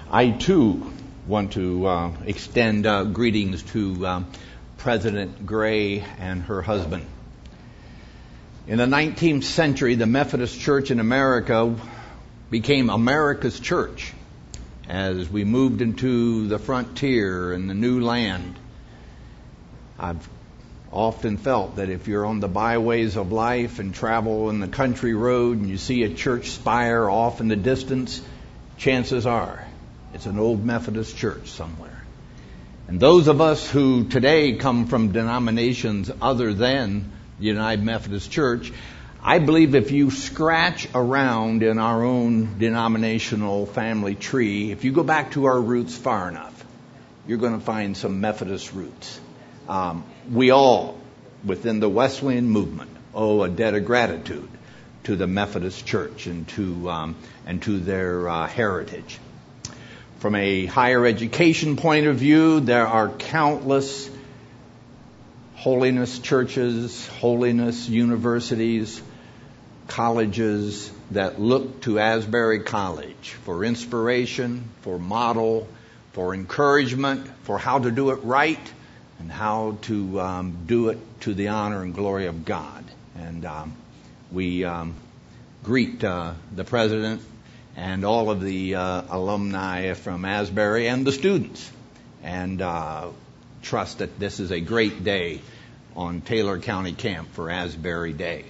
I too want to extend greetings to President Gray and her husband. In the 19th century, the Methodist Church in America became America's church as we moved into the frontier and the new land. I've often felt that if you're on the byways of life and travel in the country road and you see a church spire off in the distance, chances are it's an old Methodist church somewhere. And those of us who today come from denominations other than the United Methodist Church, I believe if you scratch around in our own denominational family tree, if you go back to our roots far enough, you're going to find some Methodist roots. We all, within the Wesleyan movement, owe a debt of gratitude to the Methodist Church and to their heritage. From a higher education point of view, there are countless holiness churches, holiness universities, colleges that look to Asbury College for inspiration, for model, for encouragement, for how to do it right, and how to do it to the honor and glory of God. And we greet the president and all of the alumni from Asbury and the students, and trust that this is a great day on Taylor County Camp for Asbury Day.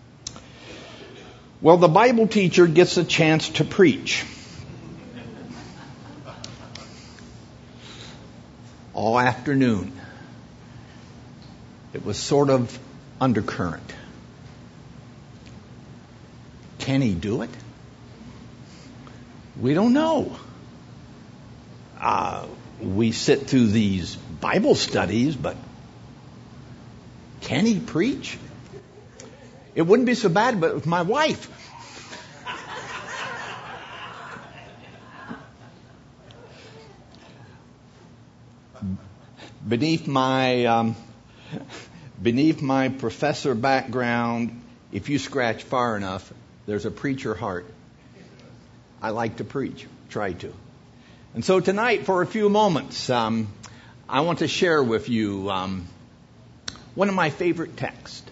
Well, the Bible teacher gets a chance to preach. All afternoon. It was sort of undercurrent. Can he do it? We don't know. We sit through these Bible studies, but can he preach? It wouldn't be so bad, but with my wife. Beneath my professor background, if you scratch far enough, there's a preacher heart. I like to preach, try to. And so tonight, for a few moments, I want to share with you one of my favorite texts.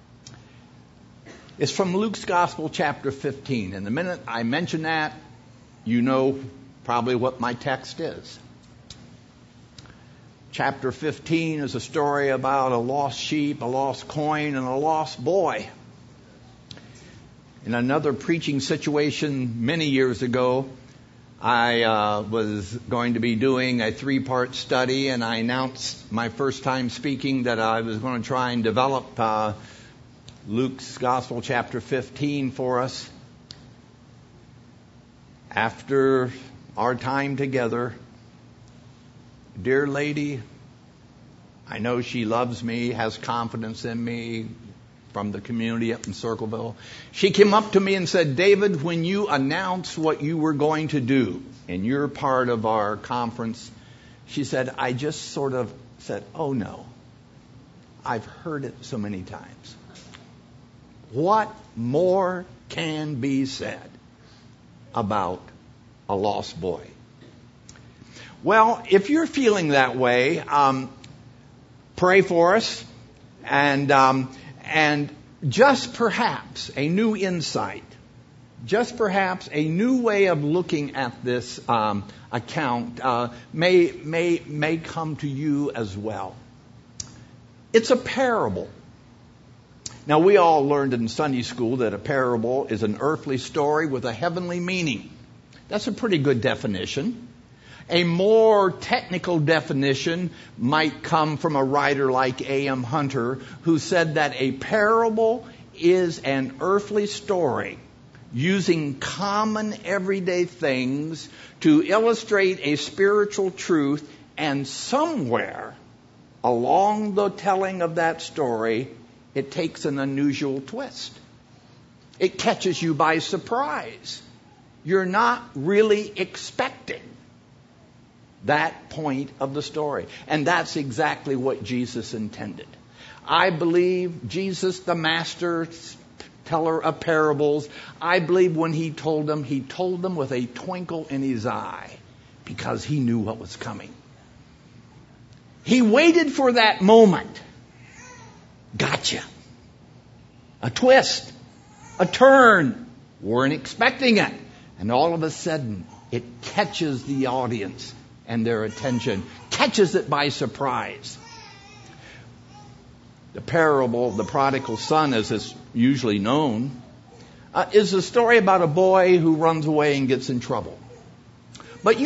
It's from Luke's Gospel, chapter 15. And the minute I mention that, you know probably what my text is. Chapter 15 is a story about a lost sheep, a lost coin, and a lost boy. In another preaching situation many years ago, I was going to be doing a 3-part study, and I announced my first time speaking that I was going to try and develop Luke's Gospel, chapter 15 for us. After our time together, dear lady, I know she loves me, has confidence in me, from the community up in Circleville. She came up to me and said, David, when you announced what you were going to do in your part of our conference, she said, I just sort of said, oh no, I've heard it so many times. What more can be said about a lost boy? Well, if you're feeling that way, pray for us, and just perhaps a new insight, just perhaps a new way of looking at this account may come to you as well. It's a parable. Now, we all learned in Sunday school that a parable is an earthly story with a heavenly meaning. That's a pretty good definition. A more technical definition might come from a writer like A.M. Hunter, who said that a parable is an earthly story using common everyday things to illustrate a spiritual truth, and somewhere along the telling of that story, it takes an unusual twist. It catches you by surprise. You're not really expecting that point of the story. And that's exactly what Jesus intended. I believe Jesus, the master teller of parables, I believe when he told them with a twinkle in his eye. because he knew what was coming. He waited for that moment. Gotcha. A twist. A turn. Weren't expecting it. And all of a sudden, it catches the audience and their attention. Catches it by surprise. The parable of the prodigal son, as it's usually known, is a story about a boy who runs away and gets in trouble. But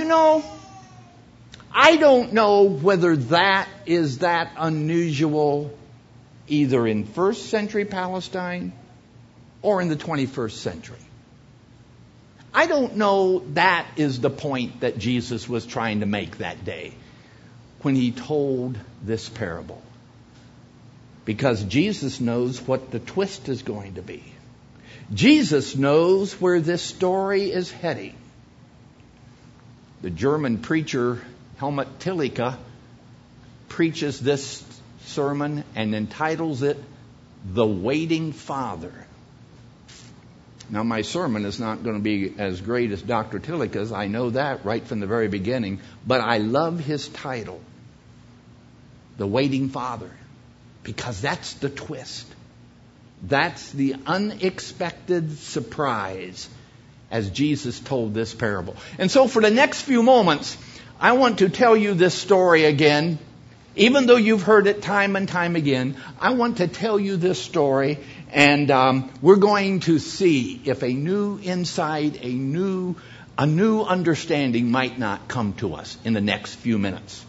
I don't know whether that is that unusual either in first century Palestine or in the 21st century. I don't know that is the point that Jesus was trying to make that day when he told this parable. Because Jesus knows what the twist is going to be. Jesus knows where this story is heading. The German preacher Helmut Thielicke preaches this sermon and entitles it The Waiting Father. Now, my sermon is not going to be as great as Dr. Thielicke's. I know that right from the very beginning. But I love his title, The Waiting Father, because that's the twist. That's the unexpected surprise as Jesus told this parable. And so for the next few moments, I want to tell you this story again. Even though you've heard it time and time again, I want to tell you this story, and we're going to see if a new insight, a new understanding might not come to us in the next few minutes.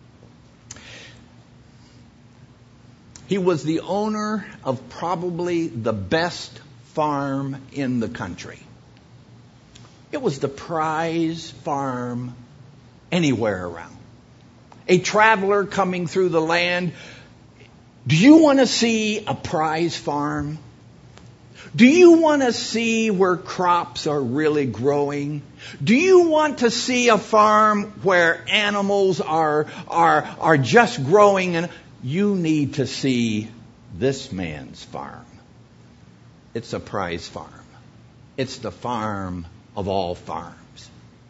He was the owner of probably the best farm in the country. It was the prize farm anywhere around. A traveler coming through the land. Do you want to see a prize farm? Do you want to see where crops are really growing? Do you want to see a farm where animals are just growing? And you need to see this man's farm. It's a prize farm. It's the farm of all farms.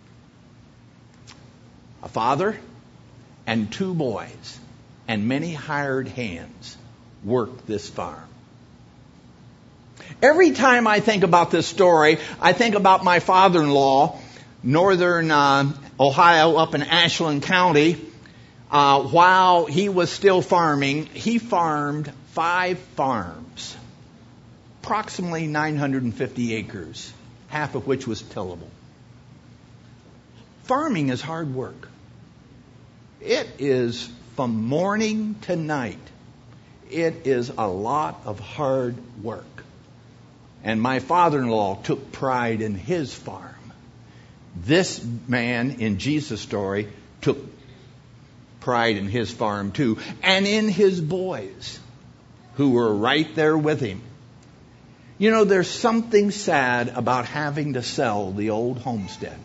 A father and two boys and many hired hands work this farm. Every time I think about this story, I think about my father-in-law, northern Ohio, up in Ashland County. While he was still farming, he farmed 5 farms, approximately 950 acres, half of which was tillable. Farming is hard work. It is from morning to night. It is a lot of hard work. And my father-in-law took pride in his farm. This man in Jesus' story took pride in his farm too, and in his boys who were right there with him. You know, there's something sad about having to sell the old homestead.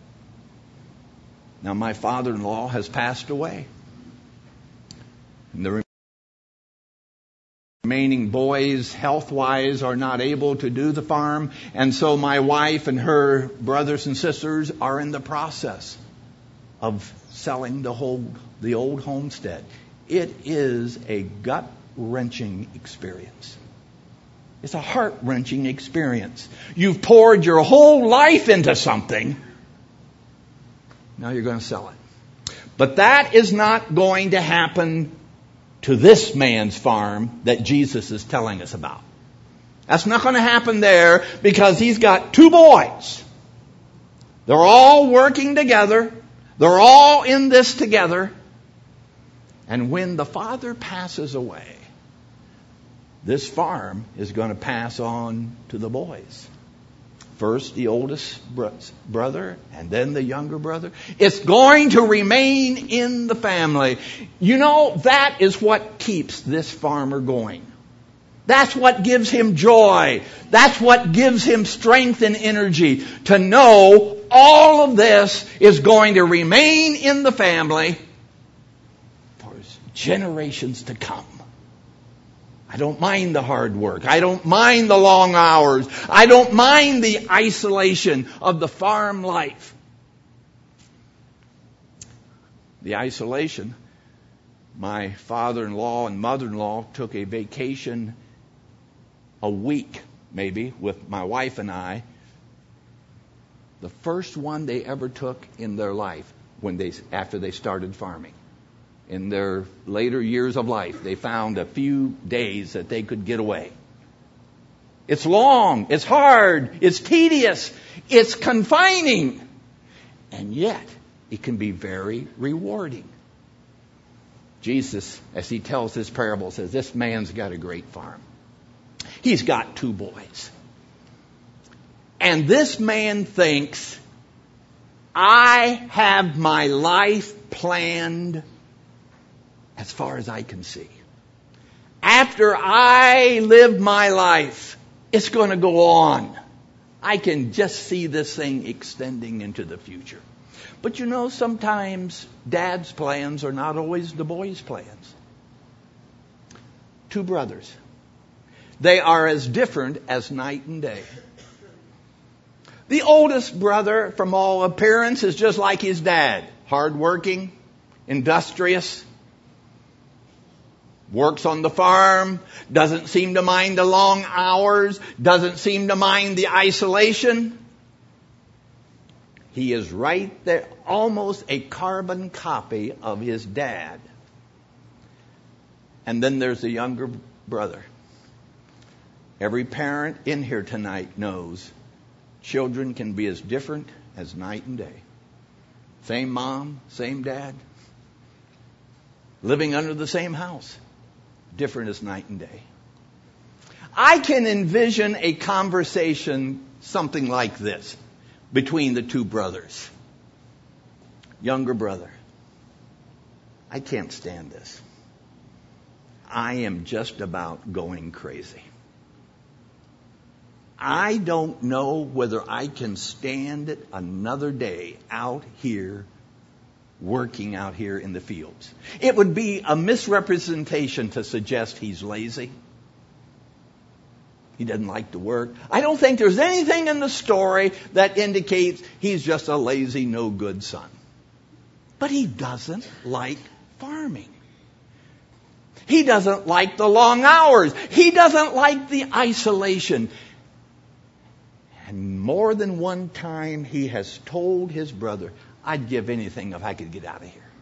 Now, my father-in-law has passed away. And the remaining boys, health-wise, are not able to do the farm. And so my wife and her brothers and sisters are in the process of selling the old homestead. It is a gut-wrenching experience. It's a heart-wrenching experience. You've poured your whole life into something. Now you're going to sell it. But that is not going to happen to this man's farm that Jesus is telling us about. That's not going to happen there because he's got 2 boys. They're all working together. They're all in this together. And when the father passes away, this farm is going to pass on to the boys. First the oldest brother and then the younger brother. It's going to remain in the family. You know, that is what keeps this farmer going. That's what gives him joy. That's what gives him strength and energy to know all of this is going to remain in the family for generations to come. I don't mind the hard work. I don't mind the long hours. I don't mind the isolation of the farm life. the isolation, my father-in-law and mother-in-law took a vacation a week, maybe, with my wife and I. The first one they ever took in their life after they started farming. In their later years of life, they found a few days that they could get away. It's long, it's hard, it's tedious, it's confining, and yet it can be very rewarding. Jesus, as he tells this parable, says, this man's got a great farm. He's got 2 boys. And this man thinks, I have my life planned as far as I can see. After I live my life, it's going to go on. I can just see this thing extending into the future. But you know, sometimes dad's plans are not always the boy's plans. 2 brothers. They are as different as night and day. The oldest brother, from all appearance, is just like his dad. Hardworking, industrious, works on the farm, doesn't seem to mind the long hours, doesn't seem to mind the isolation. He is right there, almost a carbon copy of his dad. And then there's the younger brother. Every parent in here tonight knows children can be as different as night and day. Same mom, same dad, living under the same house. Different as night and day. I can envision a conversation something like this between the 2 brothers. Younger brother, I can't stand this. I am just about going crazy. I don't know whether I can stand it another day out here, working out here in the fields. It would be a misrepresentation to suggest he's lazy. He doesn't like to work. I don't think there's anything in the story that indicates he's just a lazy, no good son. But he doesn't like farming. He doesn't like the long hours. He doesn't like the isolation. And more than one time he has told his brother, I'd give anything if I could get out of here.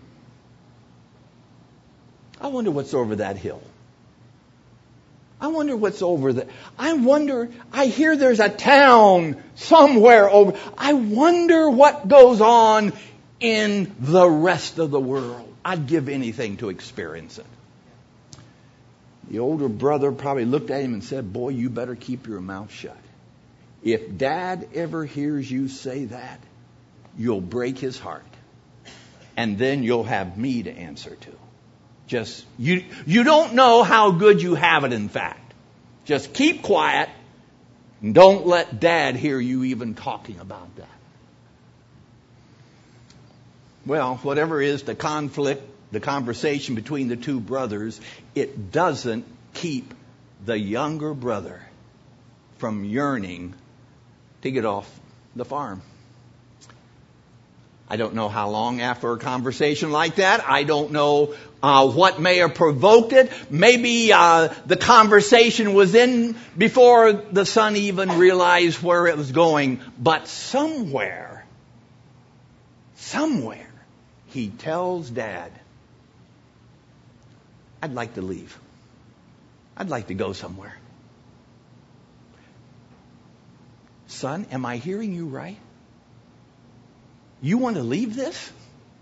I wonder what's over that hill. I wonder what's over there. I hear there's a town somewhere over. I wonder what goes on in the rest of the world. I'd give anything to experience it. The older brother probably looked at him and said, boy, you better keep your mouth shut. If Dad ever hears you say that, you'll break his heart. And then you'll have me to answer to. You don't know how good you have it, in fact. Just keep quiet and don't let Dad hear you even talking about that. Well, whatever is the conflict, the conversation between the 2 brothers, it doesn't keep the younger brother from yearning to get off the farm. I don't know how long after a conversation like that. I don't know what may have provoked it. Maybe the conversation was in before the son even realized where it was going. But somewhere, he tells Dad, I'd like to leave. I'd like to go somewhere. Son, am I hearing you right? You want to leave this?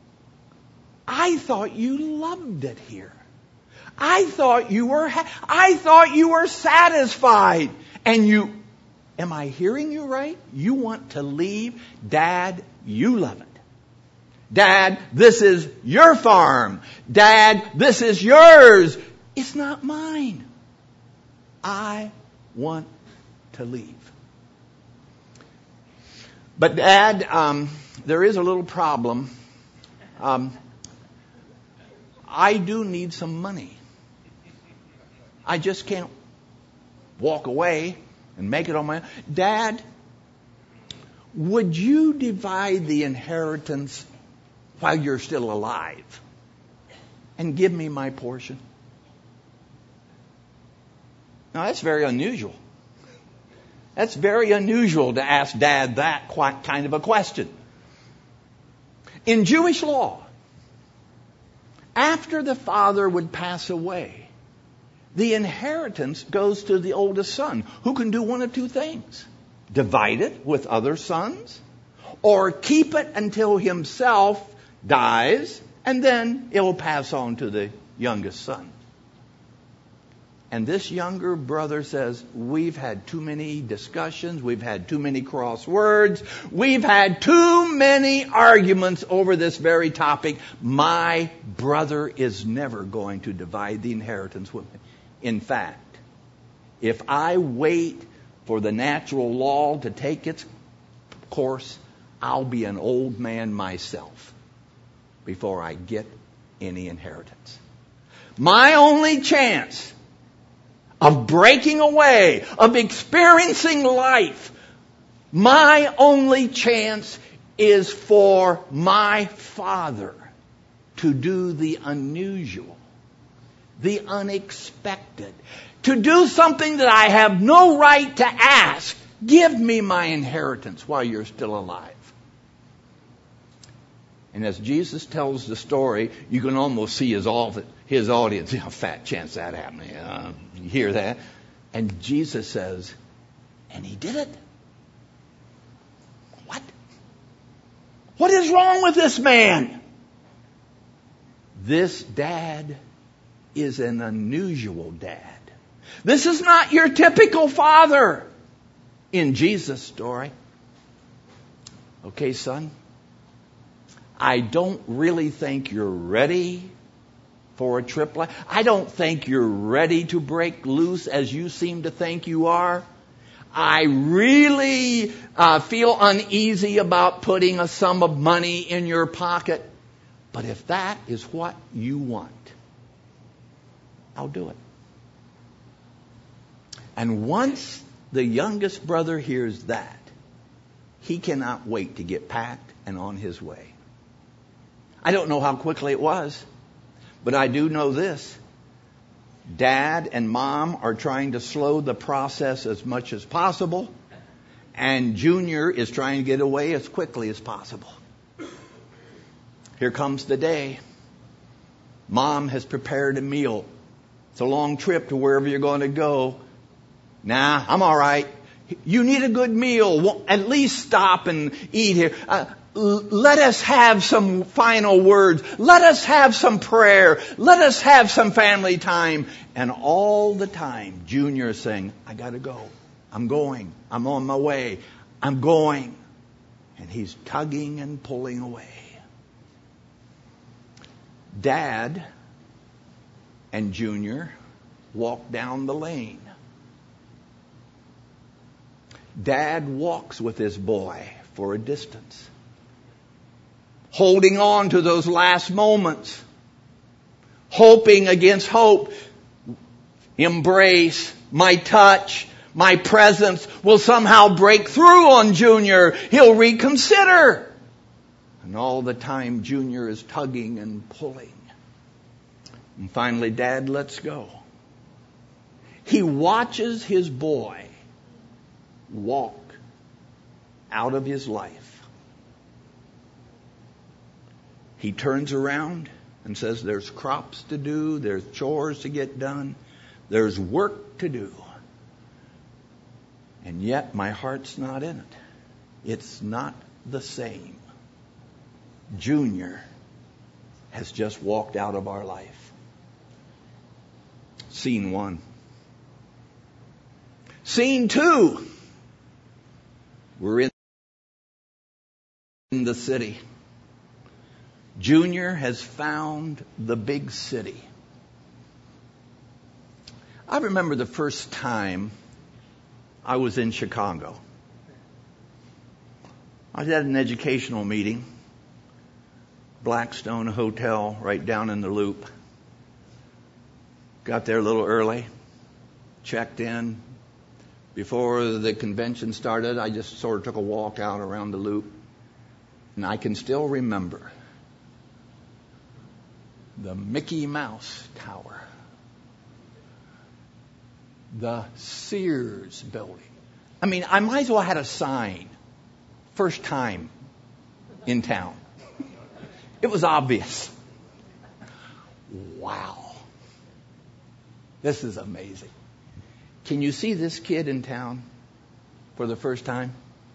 I thought you loved it here. I thought you were satisfied. And am I hearing you right? You want to leave? Dad, you love it. Dad, this is your farm. Dad, this is yours. It's not mine. I want to leave. But Dad, there is a little problem. I do need some money. I just can't walk away and make it on my own. Dad, would you divide the inheritance while you're still alive and give me my portion? Now, that's very unusual. That's very unusual to ask Dad that kind of a question. In Jewish law, after the father would pass away, the inheritance goes to the oldest son, who can do one of two things: divide it with other sons, or keep it until himself dies, and then it will pass on to the youngest son. And this younger brother says, we've had too many discussions, we've had too many crosswords, we've had too many arguments over this very topic. My brother is never going to divide the inheritance with me. In fact, if I wait for the natural law to take its course, I'll be an old man myself before I get any inheritance. My only chance of breaking away, of experiencing life, my only chance is for my father to do the unusual, the unexpected, to do something that I have no right to ask. Give me my inheritance while you're still alive. And as Jesus tells the story, you can almost see his audience. Fat chance that happening. You hear that? And Jesus says, and he did it. What? What is wrong with this man? This dad is an unusual dad. This is not your typical father in Jesus' story. Okay, son, I don't really think you're ready for a trip like... I don't think you're ready to break loose as you seem to think you are. I really feel uneasy about putting a sum of money in your pocket. But if that is what you want, I'll do it. And once the youngest brother hears that, he cannot wait to get packed and on his way. I don't know how quickly it was, but I do know this. Dad and Mom are trying to slow the process as much as possible, and Junior is trying to get away as quickly as possible. Here comes the day. Mom has prepared a meal. It's a long trip to wherever you're going to go. Nah, I'm all right. You need a good meal. At least stop and eat here. Let us have some final words. Let us have some prayer. Let us have some family time. And all the time, Junior is saying, I got to go. I'm going. I'm on my way. I'm going. And he's tugging and pulling away. Dad and Junior walk down the lane. Dad walks with his boy for a distance, holding on to those last moments, hoping against hope. Embrace, my touch, my presence will somehow break through on Junior. He'll reconsider. And all the time, Junior is tugging and pulling. And finally, Dad lets go. He watches his boy walk out of his life. He turns around and says, there's crops to do, there's chores to get done, there's work to do. And yet my heart's not in it. It's not the same. Junior has just walked out of our life. Scene 1. Scene 2. We're in the city. Junior has found the big city. I remember the first time I was in Chicago. I was at an educational meeting, Blackstone Hotel, right down in the Loop. Got there a little early, checked in. Before the convention started, I just sort of took a walk out around the Loop. And I can still remember the Mickey Mouse Tower, the Sears building. I mean, I might as well have had a sign, first time in town. It was obvious. Wow. This is amazing. Can you see this kid in town for the first time?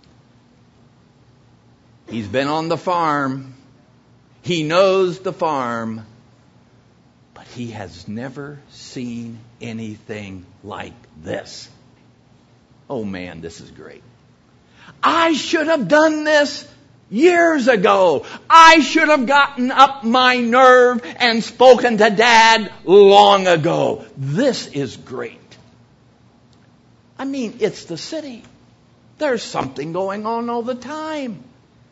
He's been on the farm. He knows the farm. But he has never seen anything like this. Oh man, this is great. I should have done this years ago. I should have gotten up my nerve and spoken to Dad long ago. This is great. I mean, it's the city. There's something going on all the time.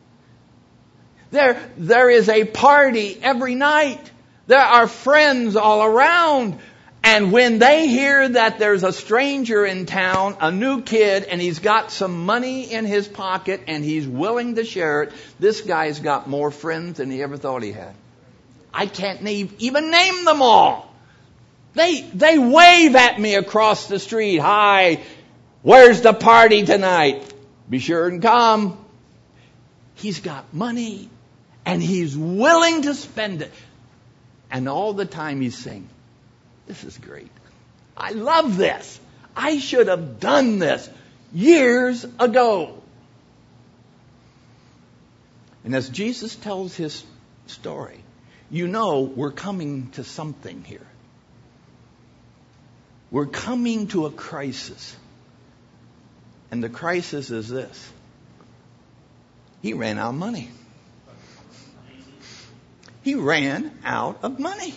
There is a party every night. There are friends all around. And when they hear that there's a stranger in town, a new kid, and he's got some money in his pocket and he's willing to share it, this guy's got more friends than he ever thought he had. I can't even name them all. They wave at me across the street. Hi, where's the party tonight? Be sure and come. He's got money and he's willing to spend it. And all the time he's saying, this is great. I love this. I should have done this years ago. And as Jesus tells his story, you know we're coming to something here. We're coming to a crisis. And the crisis is this. He ran out of money. He ran out of money.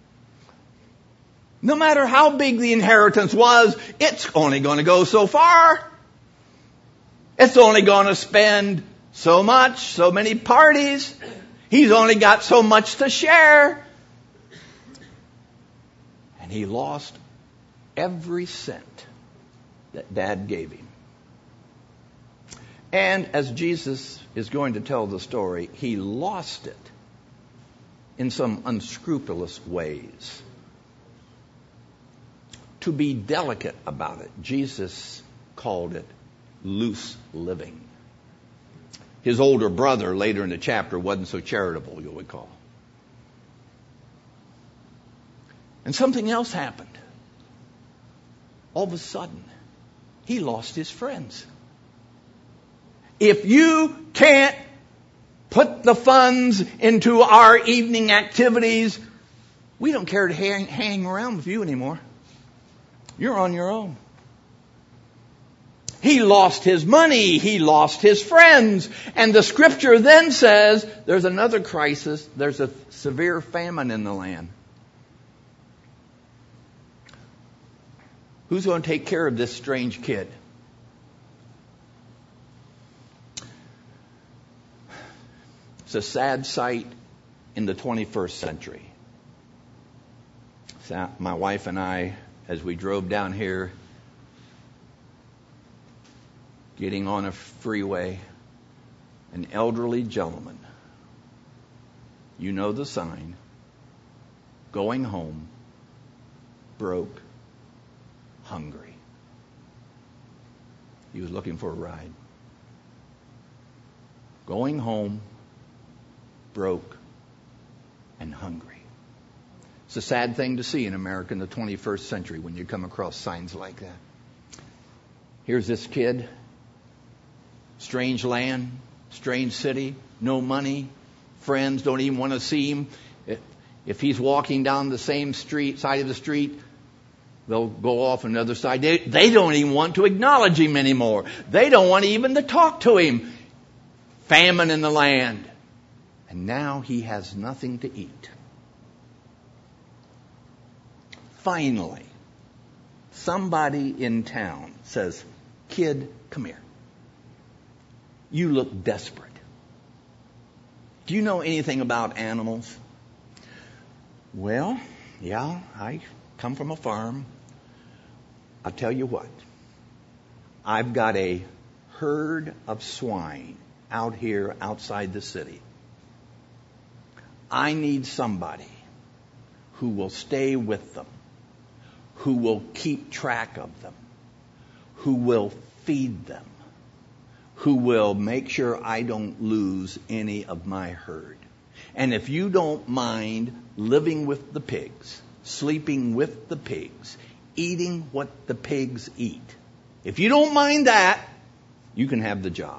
No matter how big the inheritance was, it's only going to go so far. It's only going to spend so much, so many parties. He's only got so much to share. And he lost every cent that Dad gave him. And as Jesus is going to tell the story, he lost it in some unscrupulous ways. To be delicate about it, Jesus called it loose living. His older brother, later in the chapter, wasn't so charitable, you'll recall. And something else happened. All of a sudden, he lost his friends. If you can't put the funds into our evening activities, we don't care to hang around with you anymore. You're on your own. He lost his money. He lost his friends. And the scripture then says there's another crisis. There's a severe famine in the land. Who's going to take care of this strange kid? It's a sad sight in the 21st century. So my wife and I, as we drove down here, getting on a freeway, an elderly gentleman, you know the sign, going home, broke, hungry. He was looking for a ride. Going home, broke, and hungry. It's a sad thing to see in America in the 21st century when you come across signs like that. Here's this kid, strange land, strange city, no money, friends don't even want to see him. If he's walking down the same side of the street, they'll go off on the other side. They don't even want to acknowledge him anymore. They don't want even to talk to him. Famine in the land. And now he has nothing to eat. Finally, somebody in town says, "Kid, come here. You look desperate. Do you know anything about animals?" "Well, yeah, I come from a farm. I'll tell you what. I've got a herd of swine out here outside the city. I need somebody who will stay with them, who will keep track of them, who will feed them, who will make sure I don't lose any of my herd. And if you don't mind living with the pigs, sleeping with the pigs, eating what the pigs eat, if you don't mind that, you can have the job.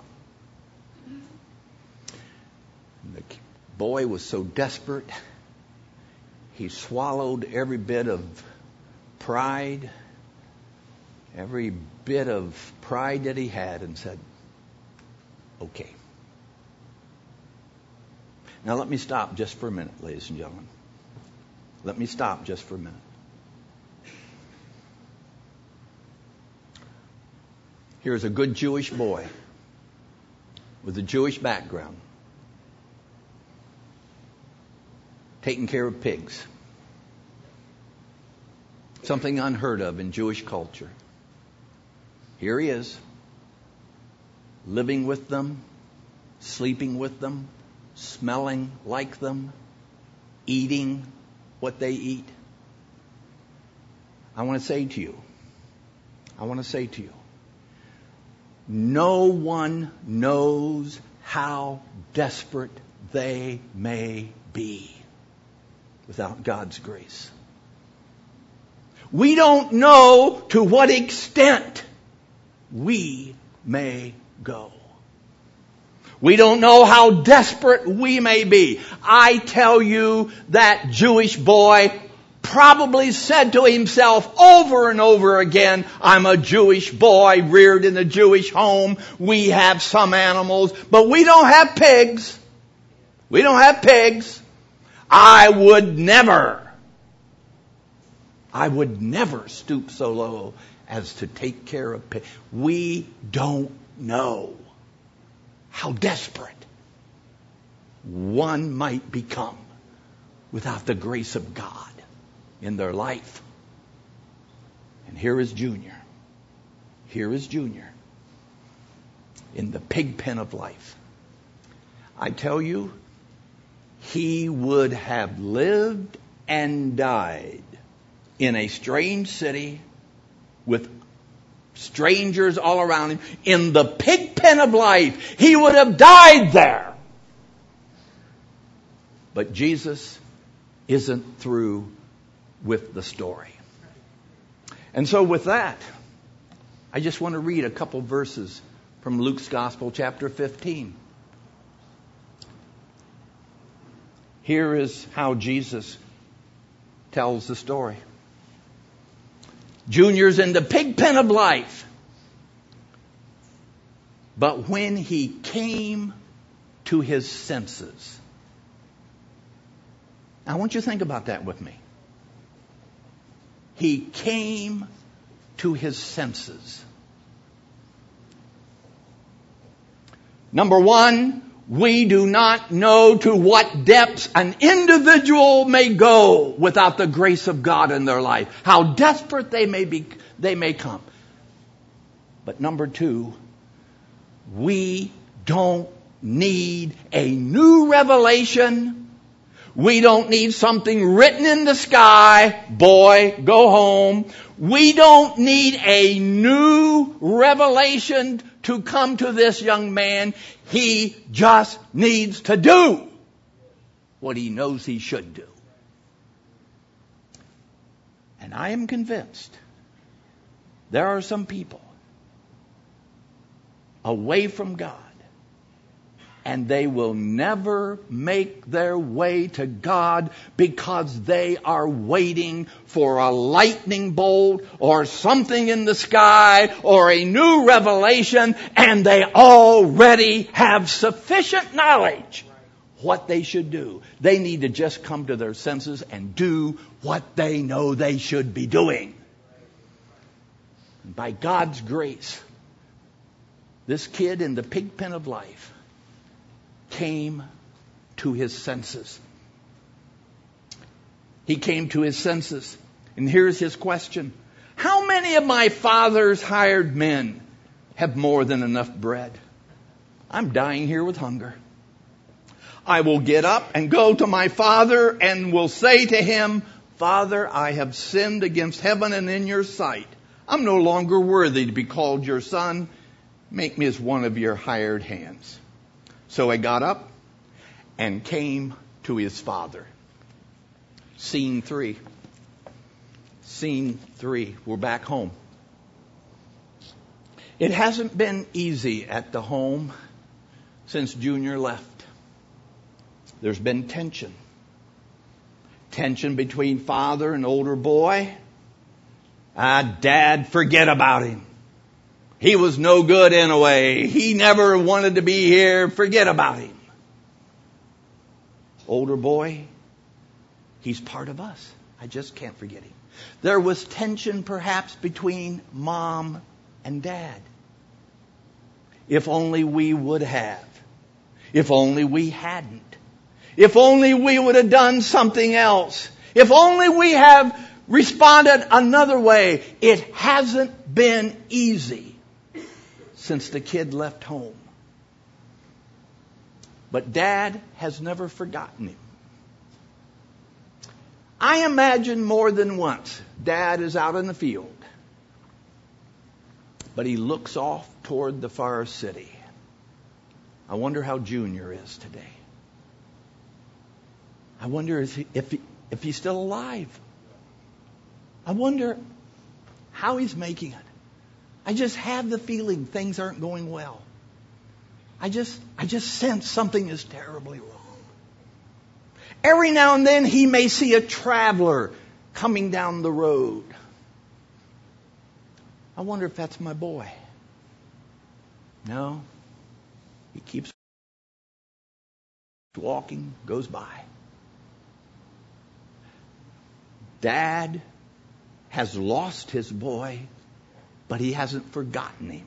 The boy was so desperate, he swallowed every bit of pride, every bit of pride that he had, and said, okay. Now let me stop just for a minute, ladies and gentlemen. Let me stop just for a minute. Here's a good Jewish boy with a Jewish background, taking care of pigs. Something unheard of in Jewish culture. Here he is, living with them, sleeping with them, smelling like them, eating what they eat. I want to say to you, no one knows how desperate they may be without God's grace. We don't know to what extent we may go. We don't know how desperate we may be. I tell you, that Jewish boy probably said to himself over and over again, I'm a Jewish boy reared in a Jewish home. We have some animals, but we don't have pigs. We don't have pigs. I would never stoop so low as to take care of pigs. We don't know how desperate one might become without the grace of God in their life. And here is Junior. Here is Junior in the pig pen of life. I tell you, he would have lived and died in a strange city with strangers all around him. In the pig pen of life, he would have died there. But Jesus isn't through with the story. And so with that, I just want to read a couple verses from Luke's Gospel, chapter 15. Here is how Jesus tells the story. Junior's in the pig pen of life. But when he came to his senses. Now I want you to think about that with me. He came to his senses. Number one, we do not know to what depths an individual may go without the grace of God in their life. How desperate they may come. But number two, we don't need a new revelation. We don't need something written in the sky. Boy, go home. We don't need a new revelation to come to this young man. He just needs to do what he knows he should do. And I am convinced there are some people away from God, and they will never make their way to God because they are waiting for a lightning bolt or something in the sky or a new revelation, and they already have sufficient knowledge what they should do. They need to just come to their senses and do what they know they should be doing. By God's grace, this kid in the pig pen of life came to his senses. He came to his senses. And here's his question. How many of my father's hired men have more than enough bread? I'm dying here with hunger. I will get up and go to my father and will say to him, Father, I have sinned against heaven and in your sight. I'm no longer worthy to be called your son. Make me as one of your hired hands. So he got up and came to his father. Scene 3. Scene 3. We're back home. It hasn't been easy at the home since Junior left. There's been tension. Tension between father and older boy. Dad, forget about him. He was no good anyway. He never wanted to be here. Forget about him. Older boy, he's part of us. I just can't forget him. There was tension perhaps between mom and dad. If only we would have. If only we hadn't. If only we would have done something else. If only we have responded another way. It hasn't been easy since the kid left home. But Dad has never forgotten him. I imagine more than once Dad is out in the field, but he looks off toward the far city. I wonder how Junior is today. I wonder if he's still alive. I wonder how he's making it. I just have the feeling things aren't going well. I just sense something is terribly wrong. Every now and then he may see a traveler coming down the road. I wonder if that's my boy. No. He keeps walking, goes by. Dad has lost his boy, but he hasn't forgotten him.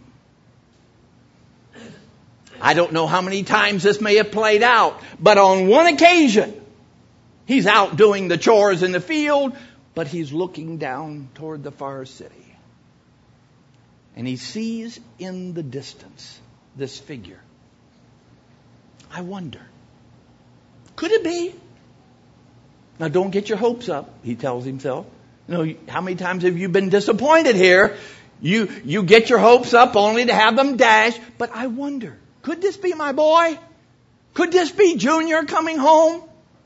I don't know how many times this may have played out, but on one occasion, he's out doing the chores in the field, but he's looking down toward the far city. And he sees in the distance this figure. I wonder, could it be? Now don't get your hopes up, he tells himself. You know, how many times have you been disappointed here? You get your hopes up only to have them dashed. But I wonder, could this be my boy? Could this be Junior coming home?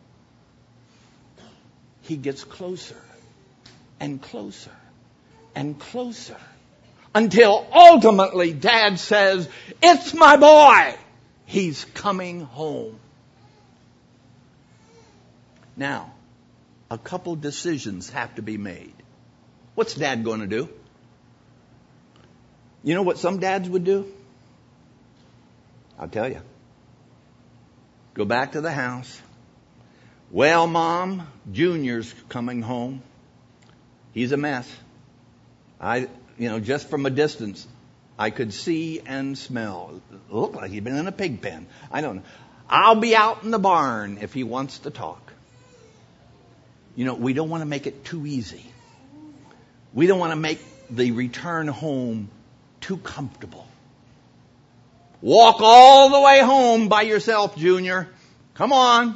He gets closer and closer and closer until ultimately Dad says, "It's my boy. He's coming home." Now, a couple decisions have to be made. What's Dad going to do? You know what some dads would do? I'll tell you. Go back to the house. Well, Mom, Junior's coming home. He's a mess. Just from a distance, I could see and smell. It looked like he'd been in a pig pen. I don't know. I'll be out in the barn if he wants to talk. We don't want to make it too easy. We don't want to make the return home too comfortable. Walk all the way home by yourself, Junior. Come on.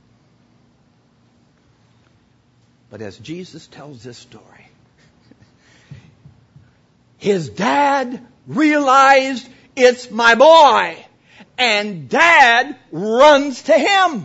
But as Jesus tells this story, his dad realized it's my boy, and Dad runs to him.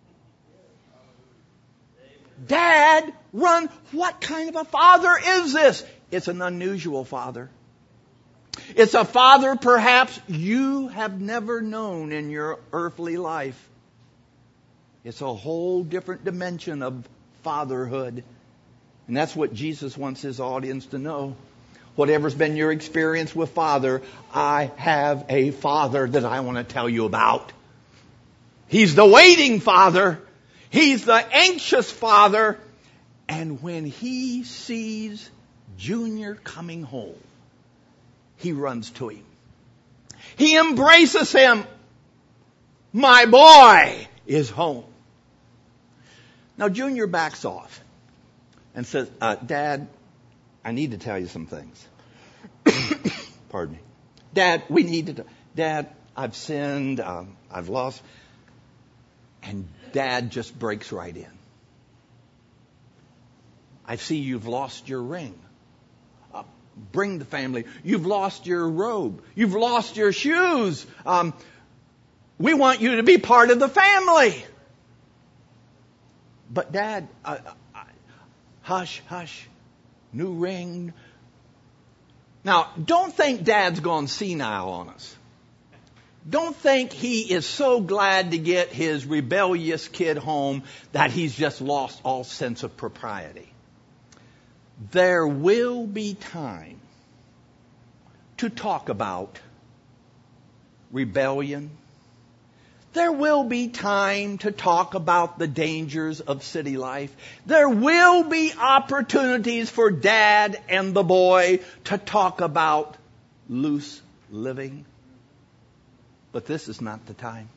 Dad, run. What kind of a father is this? It's an unusual father. It's a father perhaps you have never known in your earthly life. It's a whole different dimension of fatherhood. And that's what Jesus wants his audience to know. Whatever's been your experience with Father, I have a Father that I want to tell you about. He's the waiting Father. He's the anxious Father. And when he sees Junior coming home, he runs to him. He embraces him. My boy is home. Now Junior backs off and says, Dad, I need to tell you some things. Pardon me. Dad, we need to... Dad, I've sinned. I've lost. And Dad just breaks right in. I see you've lost your ring. Bring the family. You've lost your robe. You've lost your shoes. We want you to be part of the family. But Dad, hush, hush. New ring. Now, don't think Dad's gone senile on us. Don't think he is so glad to get his rebellious kid home that he's just lost all sense of propriety. There will be time to talk about rebellion. There will be time to talk about the dangers of city life. There will be opportunities for Dad and the boy to talk about loose living. But this is not the time.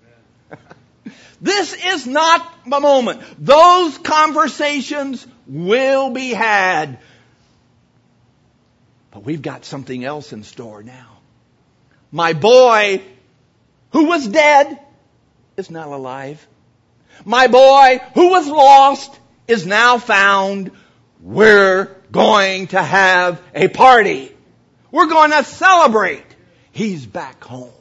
This is not the moment. Those conversations will be had. But we've got something else in store now. My boy, who was dead, is now alive. My boy, who was lost, is now found. We're going to have a party. We're going to celebrate. He's back home.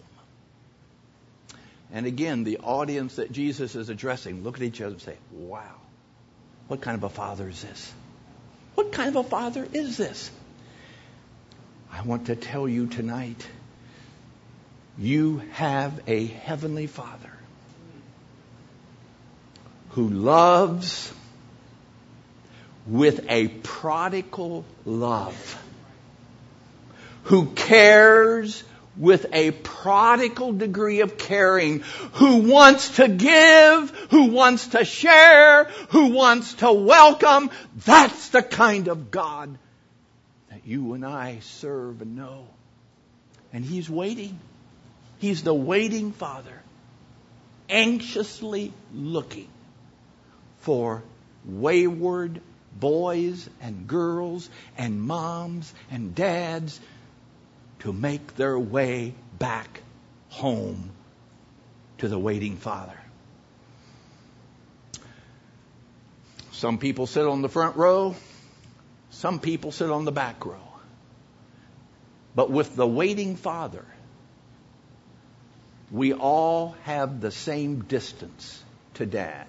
And again, the audience that Jesus is addressing, look at each other and say, wow, what kind of a father is this? What kind of a father is this? I want to tell you tonight, you have a heavenly Father who loves with a prodigal love, who cares with a prodigal degree of caring, who wants to give, who wants to share, who wants to welcome. That's the kind of God that you and I serve and know. And He's waiting. He's the waiting Father, anxiously looking for wayward boys and girls and moms and dads to make their way back home to the waiting Father. Some people sit on the front row. Some people sit on the back row. But with the waiting Father, we all have the same distance to Dad.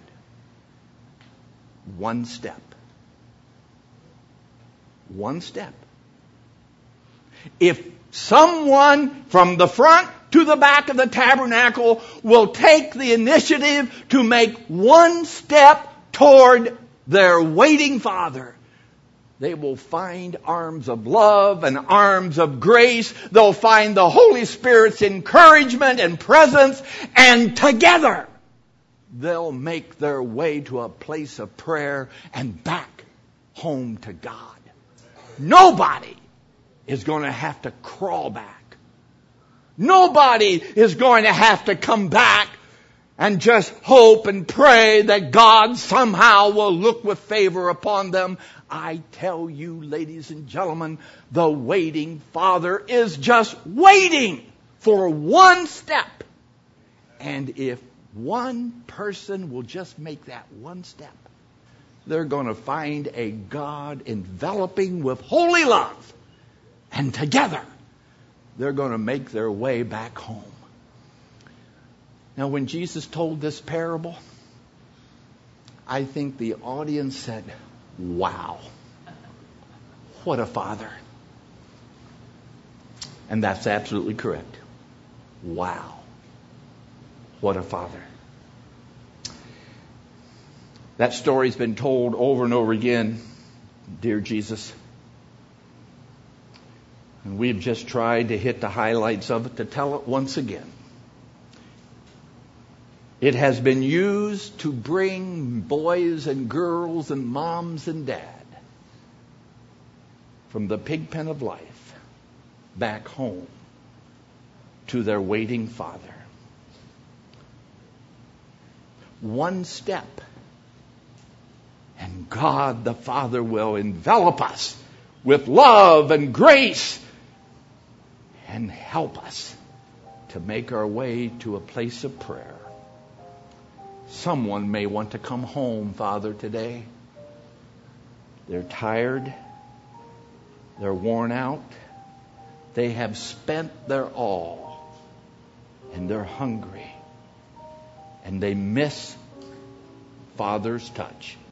One step. One step. If someone from the front to the back of the tabernacle will take the initiative to make one step toward their waiting Father, they will find arms of love and arms of grace. They'll find the Holy Spirit's encouragement and presence, and together they'll make their way to a place of prayer and back home to God. Nobody is going to have to crawl back. Nobody is going to have to come back and just hope and pray that God somehow will look with favor upon them. I tell you, ladies and gentlemen, the waiting Father is just waiting for one step. And if one person will just make that one step, they're going to find a God enveloping with holy love. And together, they're going to make their way back home. Now, when Jesus told this parable, I think the audience said, wow, what a Father. And that's absolutely correct. Wow, what a Father. That story's been told over and over again, dear Jesus. And we've just tried to hit the highlights of it to tell it once again. It has been used to bring boys and girls and moms and dad from the pig pen of life back home to their waiting Father. One step, and God the Father will envelop us with love and grace and help us to make our way to a place of prayer. Someone may want to come home, Father, today. They're tired. They're worn out. They have spent their all. And they're hungry. And they miss Father's touch.